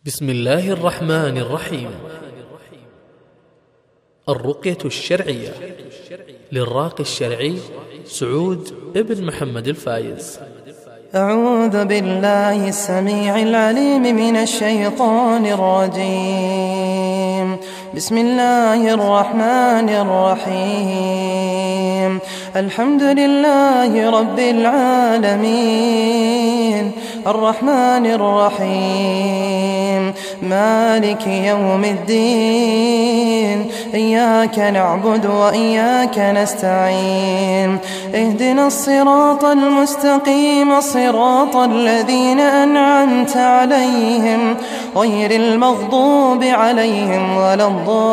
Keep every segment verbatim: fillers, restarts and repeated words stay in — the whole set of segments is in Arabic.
بسم الله الرحمن الرحيم. الرقية الشرعية للراقي الشرعي سعود ابن محمد الفايز. أعوذ بالله السميع العليم من الشيطان الرجيم. بسم الله الرحمن الرحيم. الحمد لله رب العالمين الرحمن الرحيم مالك يوم الدين. إياك نعبد وإياك نستعين. اهدنا الصراط المستقيم صراط الذين أنعمت عليهم غير المغضوب عليهم ولا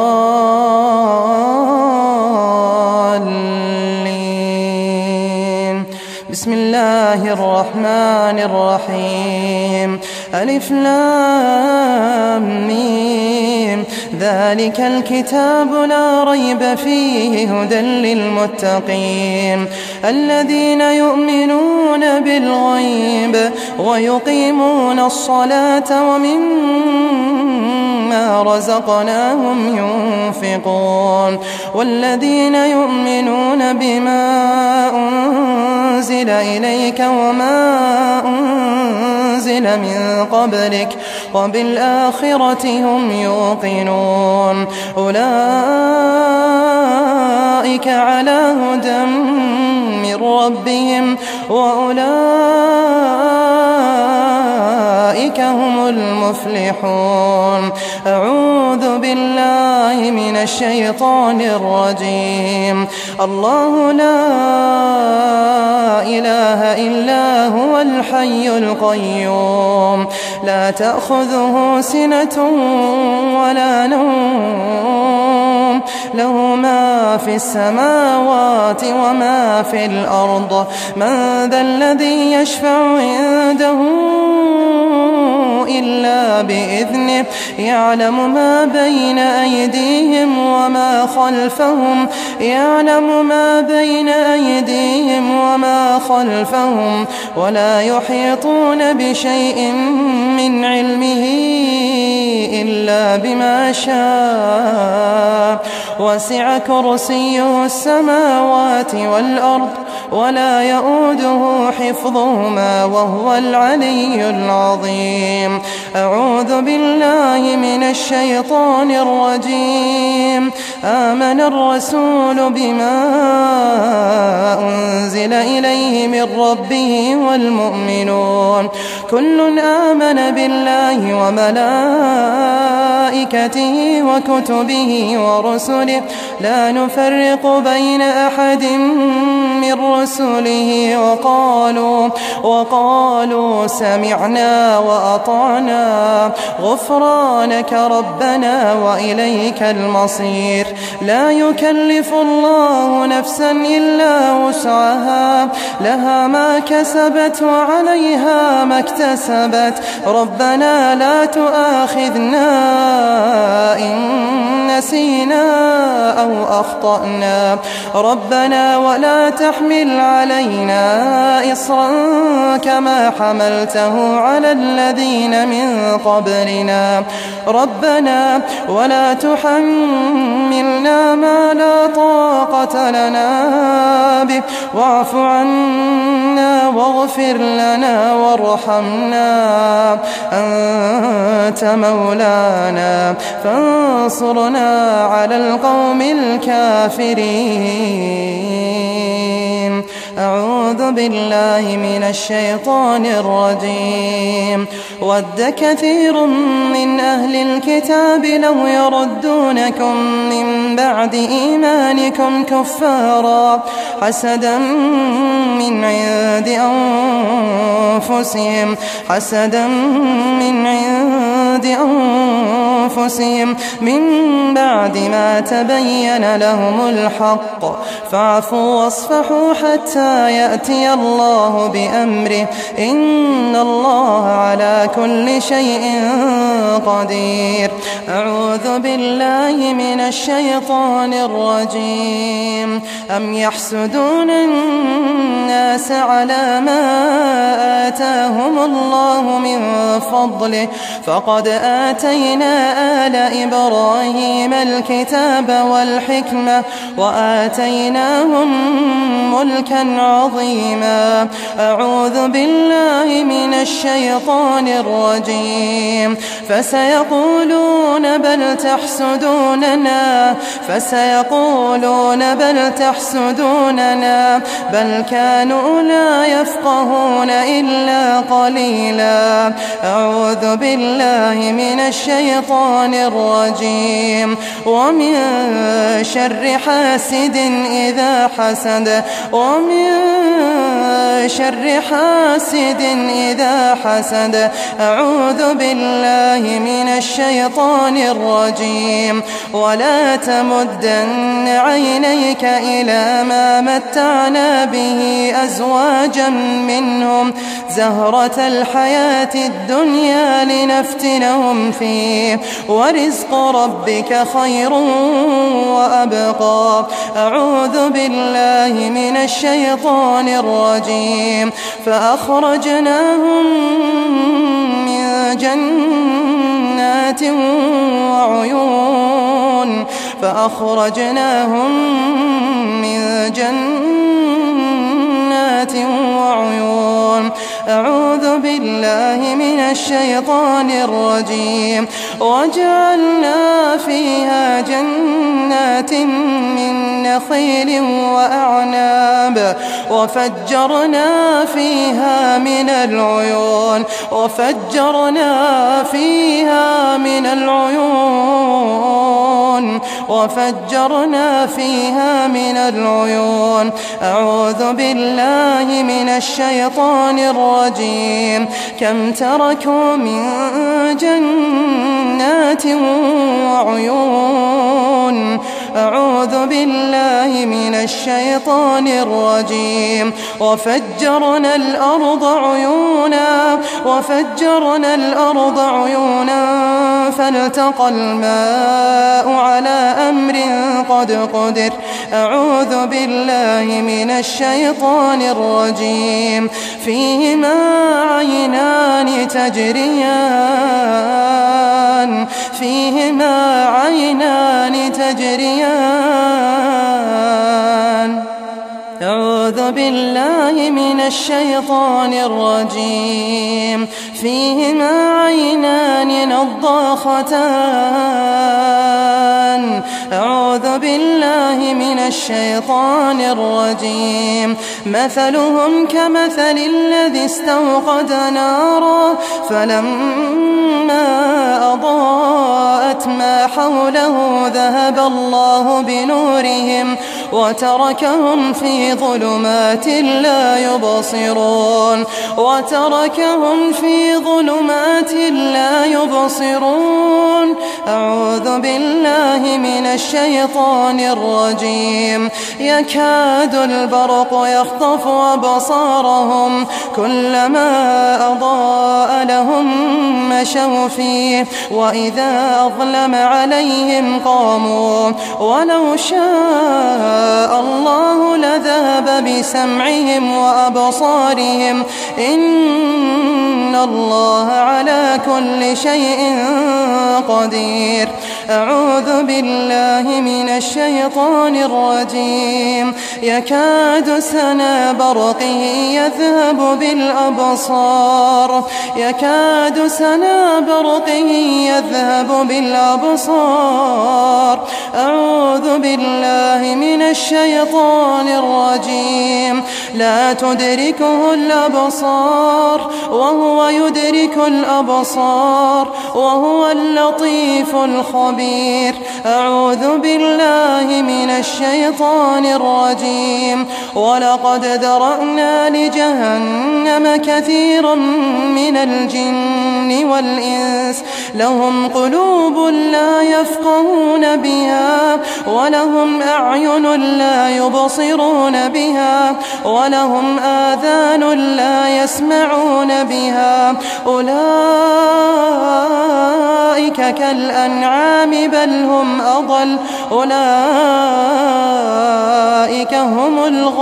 الضالين. بسم الله الرحمن الرحيم. ألف لام ميم. ذلك الكتاب لا ريب فيه هدى للمتقين الذين يؤمنون بالغيب ويقيمون الصلاة ومما رزقناهم ينفقون والذين يؤمنون بما أنزل إليك وما أنزل من قبلك وبالآخرة هم يوقنون. أولئك على هدى من ربهم وأولئك هم المفلحون. أعوذ بالله من الشيطان الرجيم. الله لا إله إلا هو الحي القيوم لا تأخذه سنة ولا نوم له ما في السماوات وما في الأرض. من ذا الذي يشفع عنده إلا بإذنه يعلم ما بين أيديهم وما خلفهم يعلم ما بين أيديهم وما خلفهم ولا يحيطون بشيء من علمه إلا بما شاء. وسع كرسيه السماوات والأرض ولا يؤوده حفظهما وهو العلي العظيم. أعوذ بالله من الشيطان الرجيم. آمن الرسول بما أنزل إليه من ربه والمؤمنون كل آمن بالله وملائكته وكتبه ورسله لا نفرق بين أحد من رسله وقالوا, وقالوا سمعنا وأطعنا غفرانك ربنا وإليك المصير. لا يكلف الله نفسا إلا وسعها لها ما كسبت وعليها ما اكتسبت. ربنا لا تؤاخذنا إن نسينا أو أخطأنا. ربنا ولا تحمل علينا إصرا كما حملته على الذين من قبلنا. ربنا ولا تحملنا ما لا طاقة لنا به واعف عنا واغفر لنا وارحمنا أنت مولانا فانصرنا على القوم الكافرين. أعوذ بالله من الشيطان الرجيم. ود كثير من أهل الكتاب لو يردونكم من بعد إيمانكم كفارا حسدا من عند أنفسهم حسدا من عند أنفسهم من بعد ما تبين لهم الحق فاعفوا واصفحوا حتى يأتي الله بأمره إن الله على كل شيء قدير. أعوذ بالله من الشيطان الرجيم. أم يحسدون الناس على ما آتاهم الله من فضله فقد آتينا آل إبراهيم الكتاب والحكمة وآتيناهم ملكا عظيما. أعوذ بالله من الشيطان الرجيم. فسيقولون بل تحسدوننا فسيقولون بل تحسدوننا بل كانوا لا يفقهون إلا قليلا. أعوذ بالله من الشيطان الرجيم. ومن شر حاسد إذا حسد ومن شر حاسد إذا حسد. أعوذ بالله من الشيطان الرجيم. ولا تمدن عينيك إلى ما متعنا به أزواجا منهم زهرة الحياة الدنيا لنفتنهم فيه ورزق ربك خير وأبقى. أعوذ بالله من الشيطان الرجيم. فأخرجناهم من جنات وعيون فأخرجناهم من جنات وعيون. أعوذ بالله من الشيطان الرجيم. وجعلنا فيها جنات من نخيل وأعناب وفجرنا فيها من العيون وفجرنا فيها من العيون وفجرنا فيها من العيون. أعوذ بالله من الشيطان الرجيم. كم تركوا من جنات وعيون. أعوذ بالله من الشيطان الرجيم. وفجرنا الأرض عيونا وفجرنا الأرض عيونا فالتقى الماء على أمر قد قدر. أعوذ بالله من الشيطان الرجيم. فيهما عينان تجريان فيهما عينان تجريان. أعوذ بالله من الشيطان الرجيم. فيهما عينان نضاختان. أعوذ بالله من الشيطان الرجيم. مثلهم كمثل الذي استوقد نارا فلما أضاءت ما حوله ذهب الله بنورهم وتركهم في ظلمات لا يبصرون وتركهم في ظلمات لا يبصرون. أعوذ بالله من الشيطان الرجيم. يكاد البرق يخطف أبصارهم كلما أضاء لهم مشوا فيه وإذا أظلم عليهم قاموا ولو شاء الله لذهب بسمعهم وأبصارهم إن الله على كل شيء قدير. أعوذ بالله من الشيطان الرجيم. يكاد سنا برقه يذهب بالأبصار يكاد سنا برقه يذهب بالأبصار. أعوذ بالله من الشيطان الرجيم. لا تدركه الأبصار وهو يدرك الأبصار وهو اللطيف الخبير. أعوذ بالله من الشيطان الرجيم. ولقد ذرأنا لجهنم كثيرا من الجن الجن والإنس لهم قلوب لا يفقهون بها ولهم أعين لا يبصرون بها ولهم آذان لا يسمعون بها أولئك كالأنعام بل هم أضل أولئك هم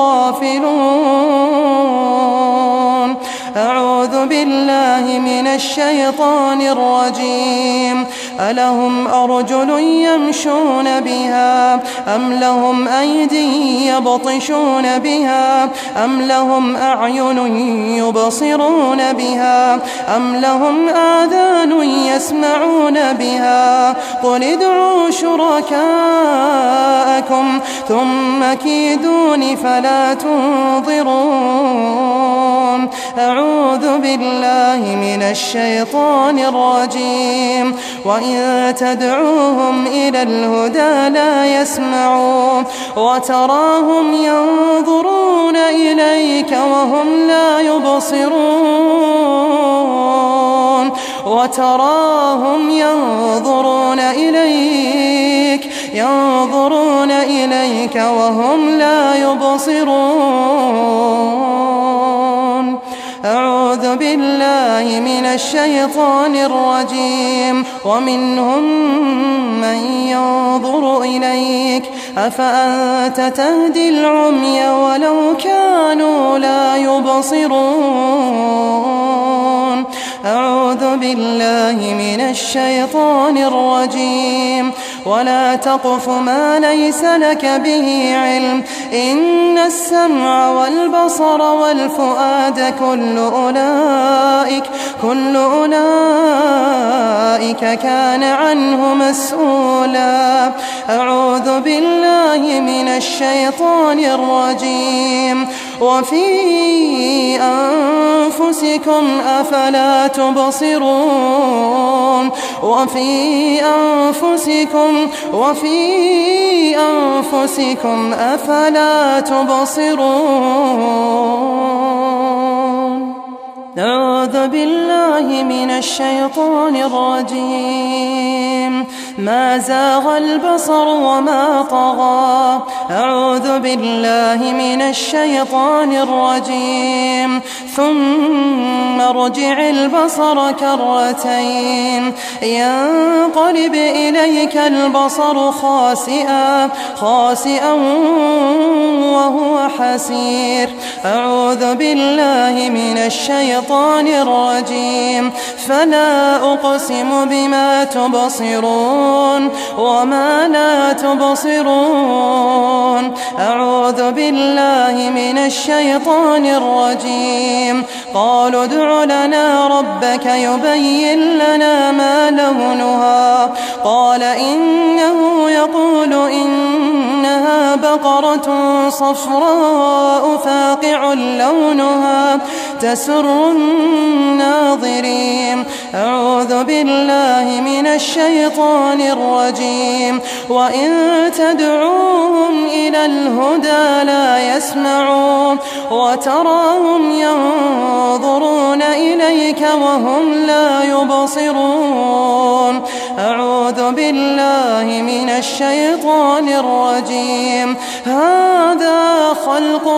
الغافلون. أعوذ بالله من الشيطان الرجيم. ألهم أرجل يمشون بها أم لهم أيدي يبطشون بها أم لهم أعين يبصرون بها أم لهم آذان يسمعون بها قل ادعوا شركاءكم ثم كيدون فلا تنظرون. أعوذ بالله من الشيطان الرجيم. وإن تدعوهم إلى الهدى لا يسمعون وتراهم ينظرون إليك وهم لا يبصرون وتراهم ينظرون إليك ينظرون إليك وهم لا يبصرون. أعوذ بالله من الشيطان الرجيم. ومنهم من ينظر إليك أفأنت تهدي العمي ولو كانوا لا يبصرون. أعوذ بالله من الشيطان الرجيم. ولا تقف ما ليس لك به علم إن السمع والبصر والفؤاد كل أولئك كل أولئك كان عنه مسؤولا. أعوذ بالله من الشيطان الرجيم. وفي أنفسكم أفلا تبصرون وفي أنفسكم وفي أنفسكم أفلا تبصرون. أعوذ بالله من الشيطان الرجيم. ما زاغ البصر وما طغى. أعوذ بالله من الشيطان الرجيم. ثم ارجع البصر كرتين ينقلب إليك البصر خاسئا خاسئا وهو حسير. أعوذ بالله من الشيطان الرجيم. فلا أقسم بما تبصرون وما لا تبصرون. أعوذ بالله من الشيطان الرجيم. قالوا ادع لنا ربك يبين لنا ما لونها قال إنه يقول إنها بقرة صفراء فاقع لونها تسر الناظرين. أعوذ بالله من الشيطان الرجيم. وإن تدعوهم إلى الهدى لا يسمعون وتراهم ينظرون إليك وهم لا يبصرون. أعوذ بالله من الشيطان الرجيم. هذا خلق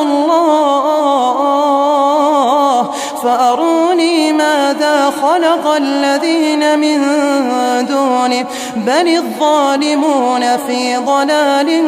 الله فأروني ماذا خلق الذين من دونه بل الظالمون في ضلال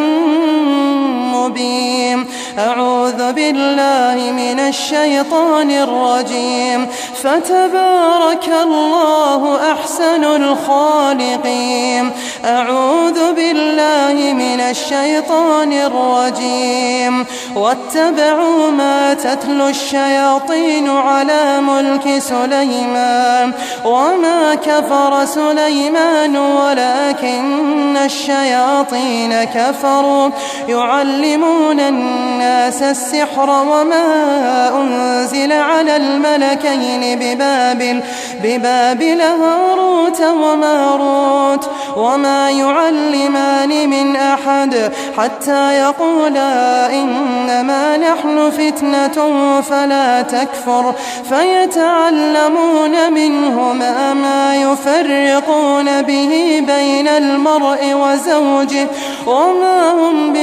مبين. أعوذ بالله من الشيطان الرجيم. فتبارك الله أحسن الخالقين. أعوذ بالله من الشيطان الرجيم. واتبعوا ما تتلو الشياطين على ملك سليمان وما كفر سليمان ولكن الشياطين كفروا يعلمون الناس السحر وما أنزل على الملكين ببابل ببابل هاروت وماروت وما يعلمان من أحد حتى يقولا إنما نحن فتنة فلا تكفر فيتعلمون منهما ما يفرقون به بين المرء وزوجه وما هم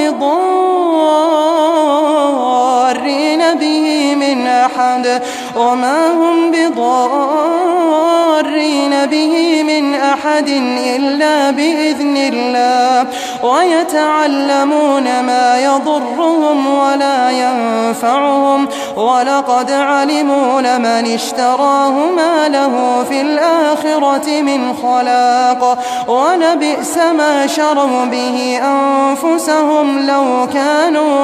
بضارين به من أحد وما هم بضارين به من أحد إلا بإذن الله ويتعلمون ما يضرهم ولا ينفعهم ولقد علموا لمن اشتراه ما له في الآخرة من خلاق ولبئس ما شروا به أنفسهم لو كانوا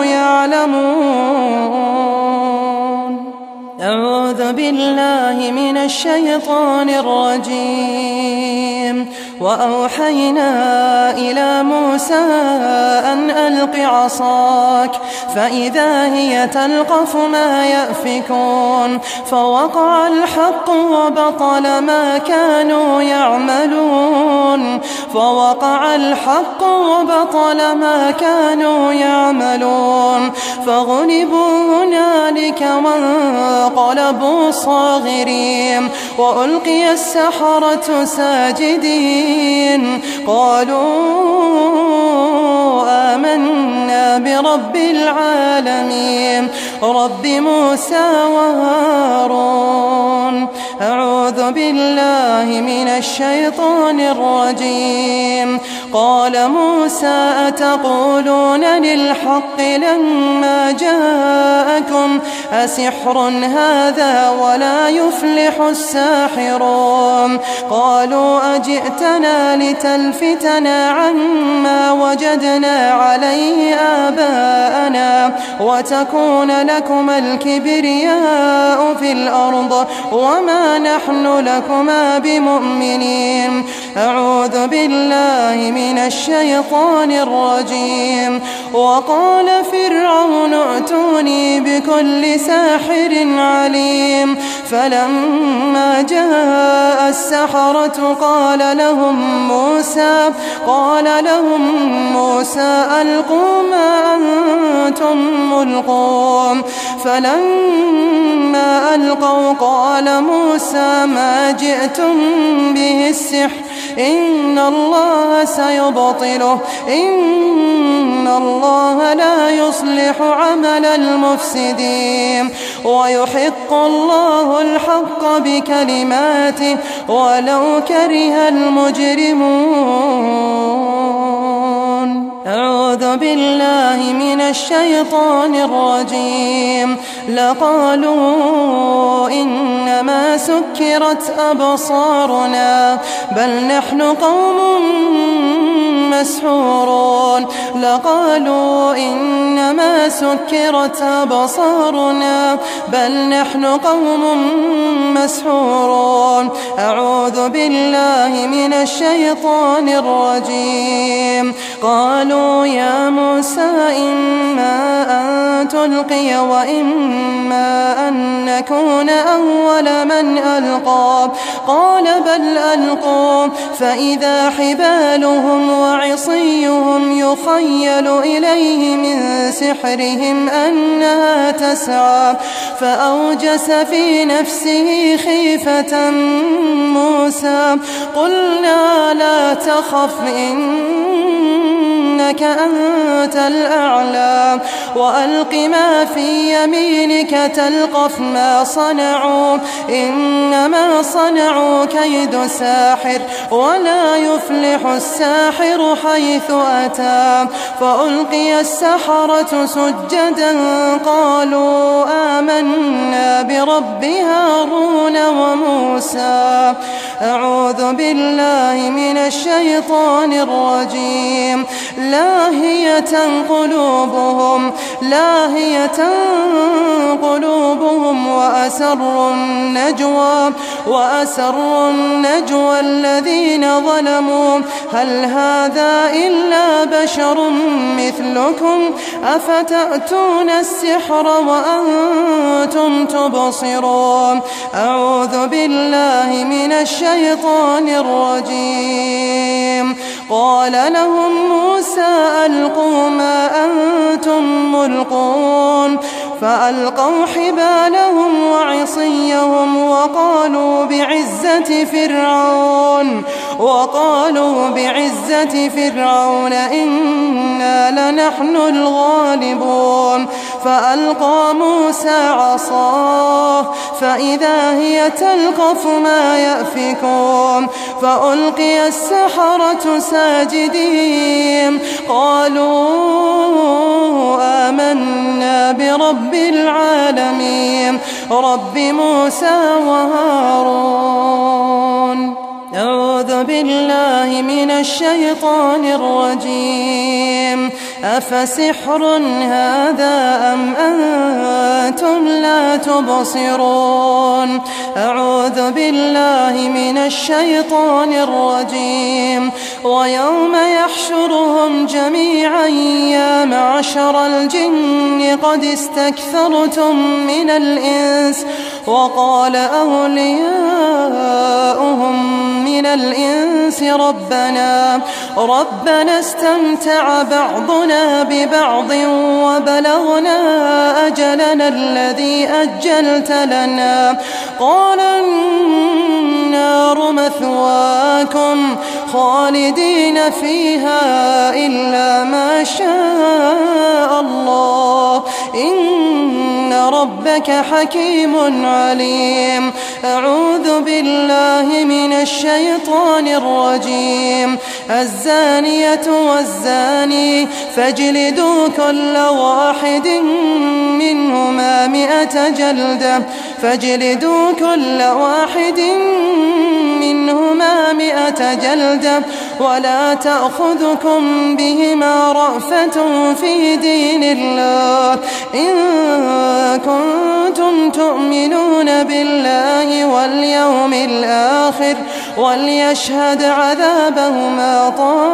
يعلمون. أعوذ بالله من الشيطان الرجيم. وأوحينا إلى موسى أن ألق عصاك فإذا هي تلقف ما يأفكون فوقع الحق وبطل ما كانوا يعملون فوقع الحق وبطل ما كانوا يعملون فغلبوا هنالك وانقلبوا صاغرين وألقي السحرة ساجدين قالوا آمنا برب العالمين رب موسى وهارون. أعوذ بالله من الشيطان الرجيم. قال موسى أتقولون للحق لما جاءكم أسحر هذا ولا يفلح الساحرون قالوا أجئتنا لتلفتنا عما وجدنا عليه آباءنا وتكون لكما الكبرياء في الأرض وما نحن لكما بمؤمنين. أعوذ بالله من الشيطان الرجيم. وقال فرعون ائتوني بكل ساحر عليم فلما جاء السحرة قال لهم موسى قال لهم موسى ألقوا ما أنتم ملقون فلما ألقوا قال موسى ما جئتم به السحر إن الله سيبطله إن الله لا يصلح عمل المفسدين ويحق الله الحق بكلماته ولو كره المجرمون. أعوذ بالله من الشيطان الرجيم. لقالوا إنما سكرت أبصارنا بل نحن قوم مسحورون لقالوا إنما سكرت أبصارنا بل نحن قوم مسحورون. أعوذ بالله من الشيطان الرجيم. قالوا يا موسى إما أن تلقي وإما أن نكون أول من ألقى قال بل ألقوا فإذا حبالهم وعصيهم يخيل إليه من سحرهم أنها تسعى فأوجس في نفسه خيفة موسى قلنا لا تخف إنك أنت الأعلى وألق ما في يمينك تلقف ما صنعوا إنما صنعوا كيد ساحر ولا يفلح الساحر حيث أتى فألقي السحرة سجدا قالوا آمنا برب هارون وموسى. أعوذ بالله من الشيطان الرجيم. لاهية قلوبهم لاهية قلوبهم وأسروا النجوى وأسروا النجوى الذين ظلموا هل هذا إلا بشر مثلكم أفتأتون السحر وأنتم تبصرون. أعوذ بالله من الشيطان الرجيم. قال لهم موسى ألقوا ما أنتم ملقون فألقوا حبالهم وعصيهم وقالوا بعزة فرعون وقالوا بعزة فرعون إنا لنحن الغالبون فألقى موسى عصاه فإذا هي تلقف ما يأفكون فألقي السحرة ساجدين قالوا آمنا برب العالمين رب موسى وهارون. أعوذ بالله من الشيطان الرجيم. أفسحر هذا أم أنتم لا تبصرون؟ أعوذ بالله من الشيطان الرجيم. ويوم يحشرهم جميعا يا معشر الجن قد استكثرتم من الإنس وقال أولياؤهم من الإنس ربنا ربنا استمتع بعضنا ببعض وبلغنا أجلنا الذي أجلت لنا قال النار مثواكم خالدين فيها إلا ما شاء الله إن ربك حكيم عليم. أعوذ بالله من الشيطان الرجيم. الزانية والزاني فاجلدوا كل واحد منهما مئة جلدة فاجلدوا كل واحد منهما مئة جلدة ولا تأخذكم بهما رأفة في دين الله إن كنتم تؤمنون بالله واليوم الآخر وليشهد عذابهما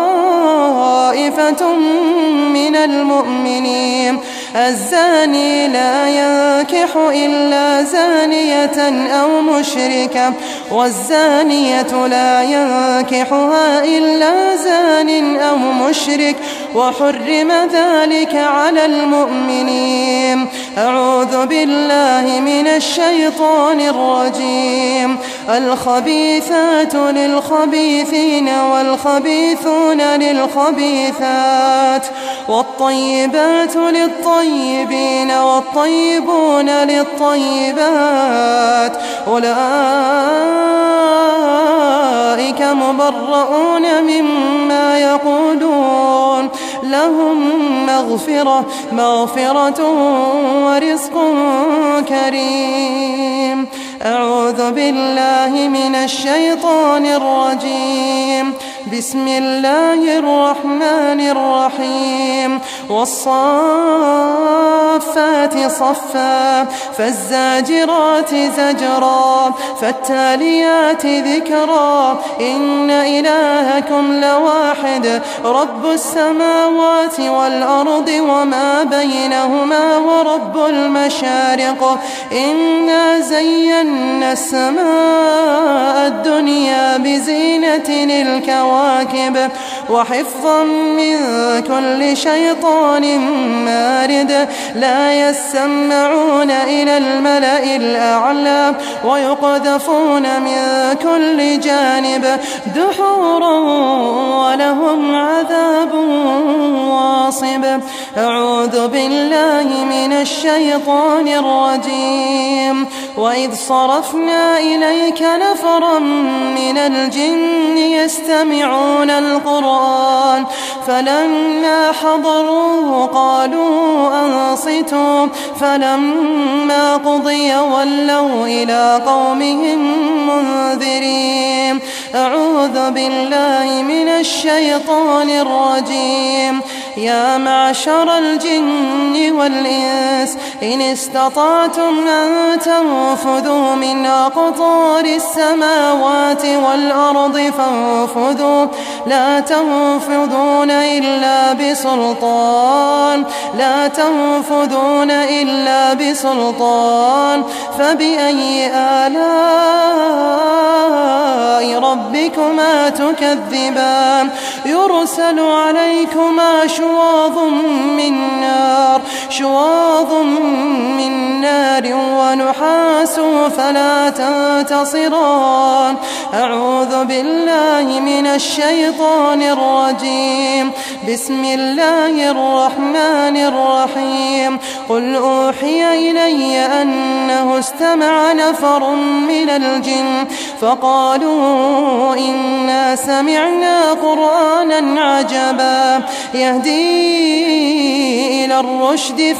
طائفة من المؤمنين. الزاني لا ينكح إلا زانية أو مشركة والزانية لا ينكحها إلا زان أو مشرك وحرم ذلك على المؤمنين. أعوذ بالله من الشيطان الرجيم. الخبيثات للخبيثين والخبيثون للخبيثات والطيبات للطيبين والطيبون للطيبات أولئك مبرؤون مما يقولون لهم مغفرة مغفرة ورزق كريم. أعوذ بالله من الشيطان الرجيم. بسم الله الرحمن الرحيم. والصافات صفا فالزاجرات زجرا فالتاليات ذكرا إن إلهكم لواحد رب السماوات والأرض وما بينهما ورب المشارق إنا زينا السماء الدنيا بزينة الكواكب وحفظا من كل شيطان مارد لا يسمعون إلى الملأ الأعلى ويقذفون من كل جانب دحورا ولهم عذاب واصب. أعوذ بالله من الشيطان الرجيم. وإذ صرفنا إليك نفرا من الجن يستمعون القرآن فلما حضروه قالوا أنصتوا فلما قضي ولوا إلى قومهم منذرين. أعوذ بالله من الشيطان الرجيم. يا معشر الجن والإنس إن استطعتم أن تنفذوا من أقطار السماوات والأرض فانفذوا لا تنفذون إلا بسلطان لا تنفذون إلا بسلطان فبأي آلاء ربكما تكذبان يرسل عليكما شواظ من نار شواظ من نار ونحاس فلا تنتصران أعوذ بالله من الشيطان الرجيم بسم الله الرحمن الرحيم قل أوحي إلي أنه استمع نفر من الجن فقالوا إنا سمعنا قرآنا عجبا يهدي إلى الرشد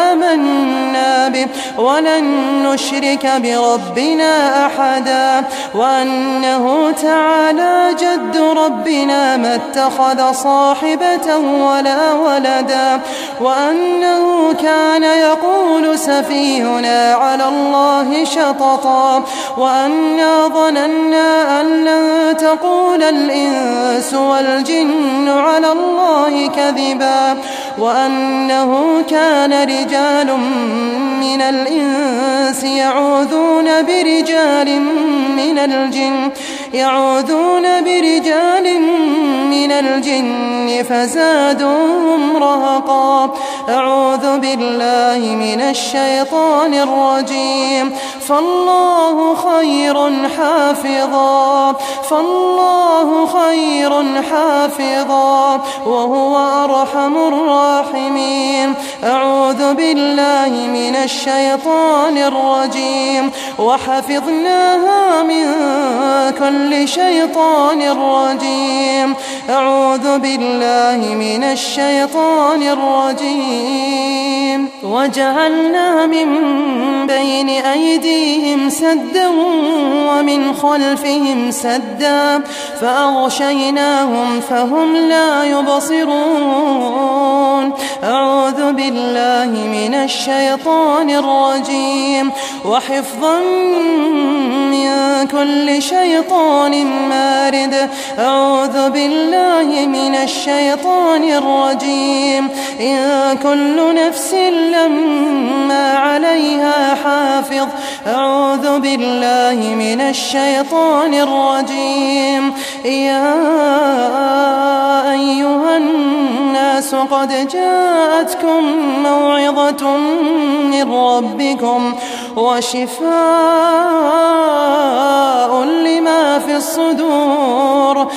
فآمنا به ولن نشرك بربنا أحدا وأنه تعالى جد ربنا ما اتخذ صاحبة ولا ولدا وأنه كان يقول سفيهنا على الله شططا وأنا ظننا أن لن تقول الإنس والجن على الله كذبا وأنه كان رجال من الإنس يعوذون برجال من الجن يعوذون برجال من الجن فزادوهم رهقا أعوذ بالله من الشيطان الرجيم فالله خير حافظا فالله خير حافظا وهو أرحم الراحمين أعوذ بالله من الشيطان الرجيم وحفظناها من كل شيطان رجيم أعوذ بالله من الشيطان الرجيم وجعلنا من بين أيديهم سدا ومن خلفهم سدا فأغشيناهم فهم لا يبصرون أعوذ بالله من الشيطان الرجيم وحفظا من كل شيطان مارد أعوذ بالله من الشيطان الرجيم إن كل نفس لما عليها حافظ أعوذ بالله من الشيطان الرجيم يا أيها الناس قد جاءتكم موعظة من ربكم وشفاء لما في الصدور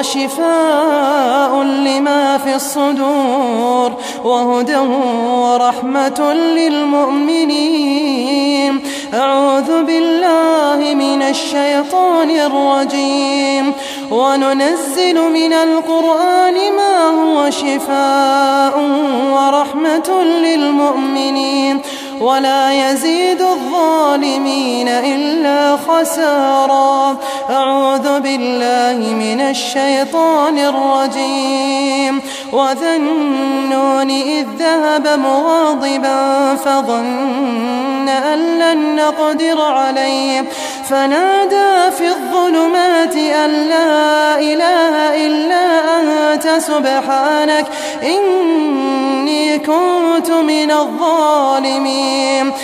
وشفاء لما في الصدور وهدى ورحمة للمؤمنين أعوذ بالله من الشيطان الرجيم وننزل من القرآن ما هو شفاء ورحمة للمؤمنين ولا يزيد الظالمين إلا خسارا أعوذ بالله من الشيطان الرجيم وذا النون إذ ذهب مغاضبا فظن أن لن نقدر عليه فنادى في الظلمات أن لا إله إلا أنت سبحانك إني كنت من الظالمين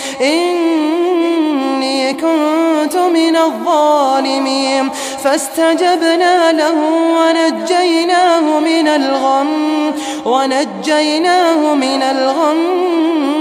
إني كنت من الظالمين فاستجبنا له ونجيناه من الغم ونجيناه من الغم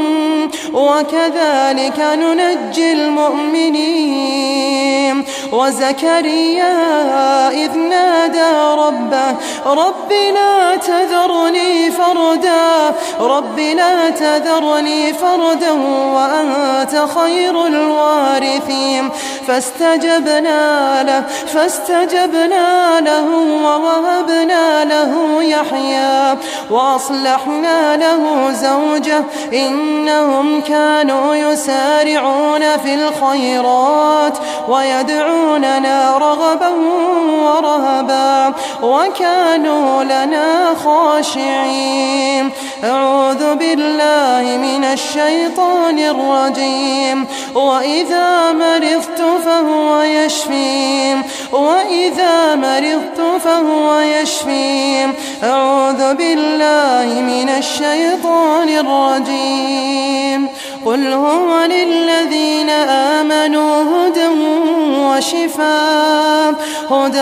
وكذلك ننجي المؤمنين وزكريا إذ نادى ربه رب لا تذرني فردا رب لا تذرني فردا وأنت خير الوارثين فاستجبنا له فاستجبنا له ووهبنا له يحيى وأصلحنا له زوجه إنهم كانوا يسارعون في الخيرات ويدعوننا رغبا ورهبا وكانوا لنا خاشعين. أعوذ بالله من الشيطان الرجيم. وإذا مرضت فهو يشفين وإذا مرضت فهو يشفين. أعوذ بالله من الشيطان الرجيم. قل هو للذين آمنوا هدى وشفاء هدى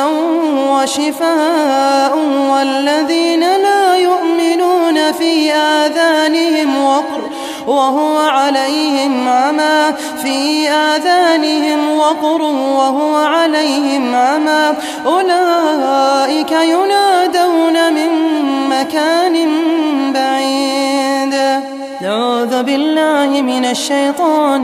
وشفاء والذين لا يؤمنون في آذانهم وقر وهو عليهم عمى في آذانهم وقر وهو عليهم عمى أولئك ينادون من مكان بعيد. أعوذ بالله من الشيطان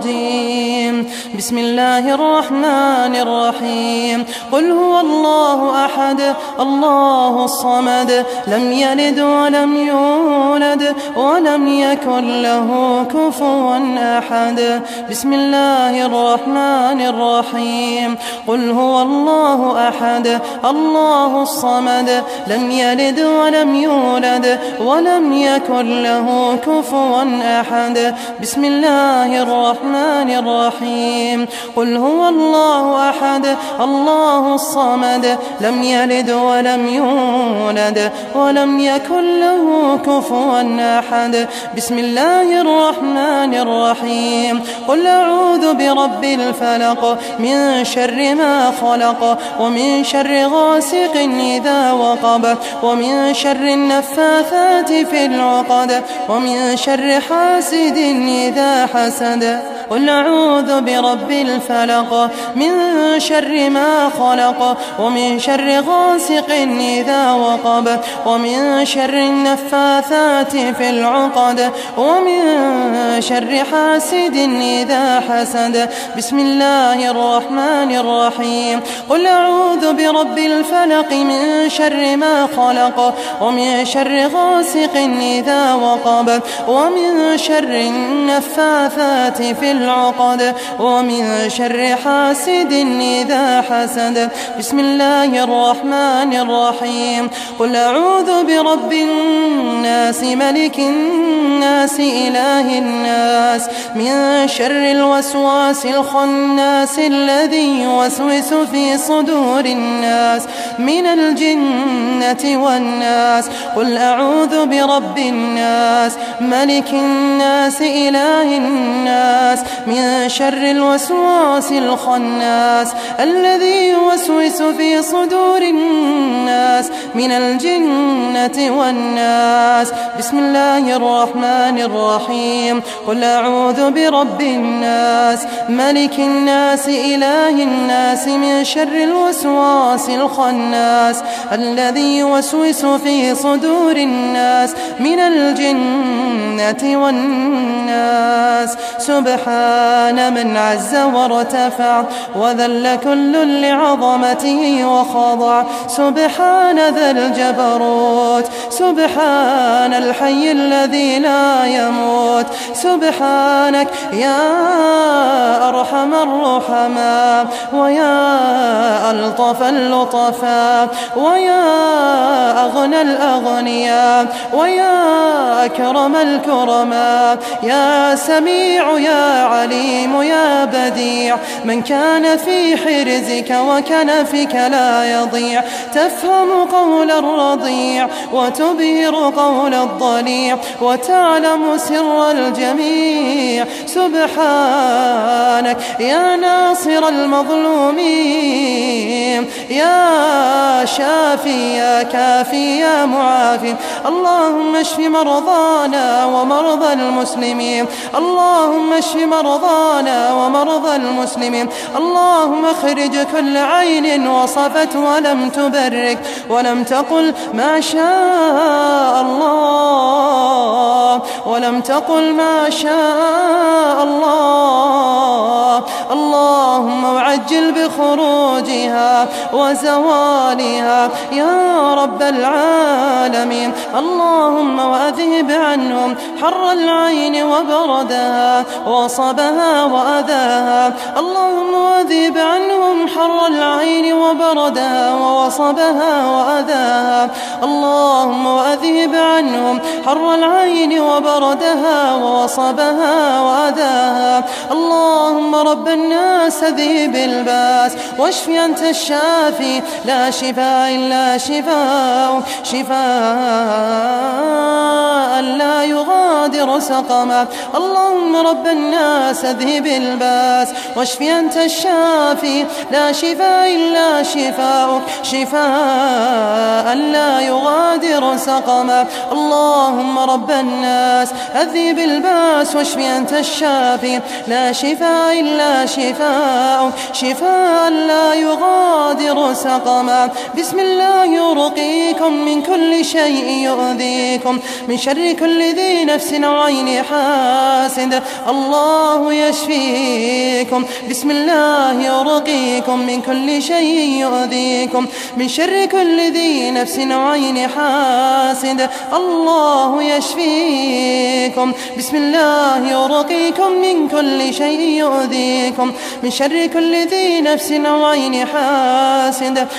الرجيم. بسم الله الرحمن الرحيم. قل هو الله أحد الله الصمد لم يلد ولم يولد ولم يكن له كفوا أحد. بسم الله الرحمن الرحيم. قل هو الله أحد الله الصمد لم يلد ولم يولد ولم يكن له كفوا أحد. بسم الله الرحمن الرحيم. قل هو الله أحد الله الصمد لم يلد ولم يولد ولم يكن له كفوا أحد. بسم الله الرحمن الرحيم. قل أعوذ برب الفلق من شر ما خلق ومن شر غاسق إذا وقب ومن شر النفاثات في العقد ومن شر حاسد إذا حسد. قل أعوذ برب الفلق من شر ما خلق ومن شر غاسق إذا وقب ومن شر النفاثات في العقد ومن شر حاسد إذا حسد. بسم الله الرحمن الرحيم. قل أعوذ برب الفلق من شر ما خلق ومن شر غاسق إذا وقب ومن شر النفاثات في العقد ومن شر حاسد إذا حسد. بسم الله الرحمن الرحيم. قل أعوذ برب الناس ملك الناس إله الناس من شر الوسواس الخناس الذي يوسوس في صدور الناس من الجنة والناس. قل أعوذ برب الناس ملك الناس إله الناس من شر الوسواس الخناس الذي يوسوس في صدور الناس من الجنة والناس. بسم الله الرحمن الرحيم. قل أعوذ برب الناس ملك الناس إله الناس من شر الوسواس الخناس الذي يوسوس في صدور الناس من الجنة والناس. سبحان من عز وارتفع وذل كل لعظمته وخضع. سبحان ذا الجبروت سبحان الحي الذي لا يموت. سبحانك يا أرحم الرحماء ويا ألطف اللطفاء ويا أغنى الأغنياء ويا أكرم الكرماء. يا سميع يا عليم يا بديع من كان في حرزك وكنفك لا يضيع. تفهم قول الرضيع وتبهر قول الضليع وتعلم سر الجميع. سبحانك يا ناصر المظلومين يا شافي يا كافي يا معافي. اللهم اشف مرضانا ومرضى المسلمين. اللهم اشف مرضانا ومرضى المسلمين. اللهم اخرج كل عين وصفت ولم تبرك ولم تقل ما شاء الله الله ولم تقل ما شاء الله. اللهم وعجل بخروجها وزوالها يا رب العالمين. اللهم وأذهب عنهم حر العين وبردها وصبها وأذاها. اللهم وأذهب عنهم حر العين وبردها ووصبها وأذاها. اللهم وأذهب عنهم حر العين وبردها ووصبها وأذاها. اللهم رب الناس ذهب الباس واشف أنت الشافي لا شفاء إلا شفاء شفاء لا يغادر سقما. اللهم رب الناس ذهب الباس واشف أنت الشافي لا شفاء إلا شفاء شفاء لا يغادر سقما. اللهم رب الناس أذهب الباس واشف أنت الشافي لا شفاء إلا شفاء شفاء لا يغادر سقما. بسم الله يرقيكم من كل شيء يؤذيكم من شر كل ذي نفس وعين حاسد. الله يشفيكم. بسم الله يرقيكم من كل شيء يؤذيكم من شر كل ذي نفس وعين حاسد. الله يشفيكم. بسم الله يرقيكم من كل شيء يؤذيكم من شر كل ذي نفس وعين حاسد.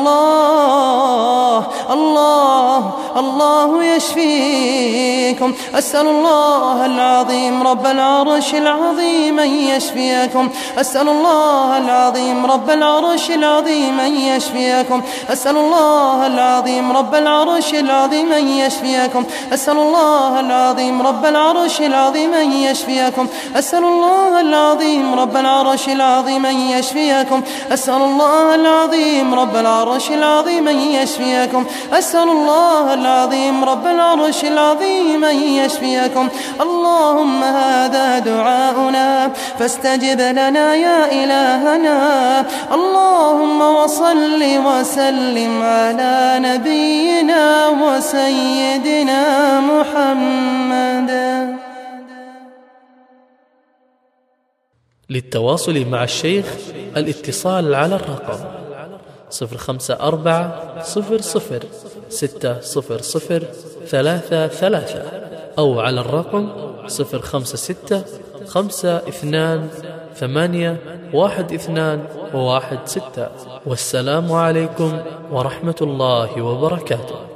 الله الله الله يشفيكم. أسأل الله العظيم رب العرش العظيم أن يشفيكم. أسأل الله العظيم رب العرش العظيم أن يشفيكم. أسأل الله العظيم رب العرش العظيم أن يشفيكم. أسأل الله العظيم رب العرش العظيم أن يشفيكم. أسأل الله العظيم رب العرش العظيم أن يشفيكم. أسأل الله العظيم رب العرش العظيم أن يشفيكم. أسأل الله العظيم رب العرش العظيم أن يشفيكم. اللهم هذا دعاؤنا فاستجب لنا يا إلهنا. اللهم وصل وسلم على نبينا وسيدنا محمد. للتواصل مع الشيخ الاتصال على الرقم صفر خمسة أربعة صفر صفر ستة صفر صفر ثلاثة ثلاثة أو على الرقم صفر خمسة ستة خمسة اثنان ثمانية واحد اثنان واحد ستة. والسلام عليكم ورحمة الله وبركاته.